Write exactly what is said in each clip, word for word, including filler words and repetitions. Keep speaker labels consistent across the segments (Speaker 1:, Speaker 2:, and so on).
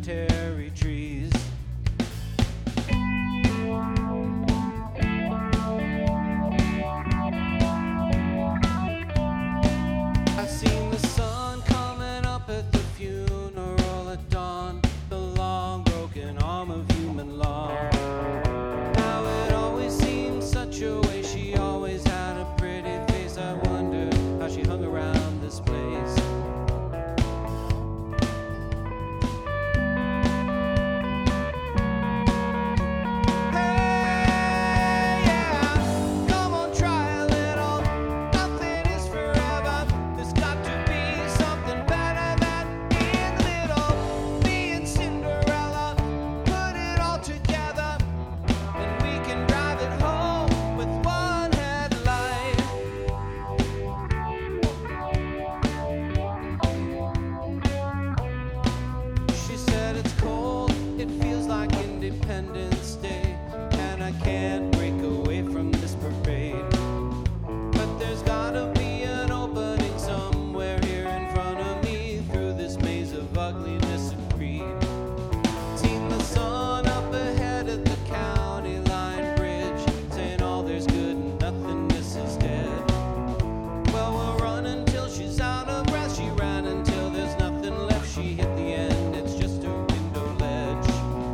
Speaker 1: cemetery trees. I've seen the sun coming up at the funeral at dawn, the long broken arm of human law. How it always seemed such a way, she always had a pretty face. I wonder how she hung around this place. Independence Day, and I can't break away from this parade. But there's gotta be an opening somewhere here in front of me, through this maze of ugliness and greed. Seen the sun up ahead at the county line bridge, saying all there's good and nothingness is dead. Well, we'll run until she's out of breath. She ran until there's nothing left. She hit the end, it's just a window ledge.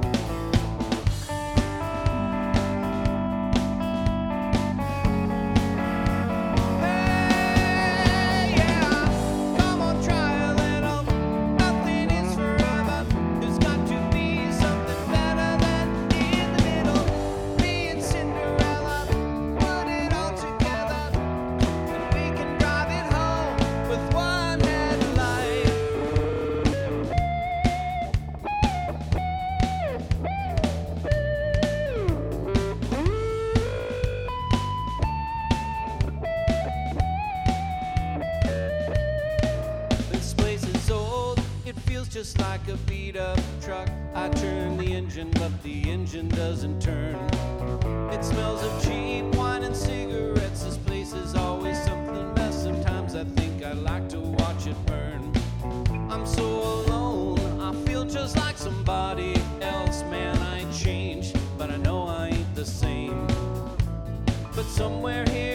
Speaker 1: Just like a beat-up truck, I turn the engine, but the engine doesn't turn. It smells of cheap wine and cigarettes. This place is always something best. Sometimes I think I'd like to watch it burn. I'm so alone, I feel just like somebody else. Man, I ain't changed, but I know I ain't the same. But somewhere here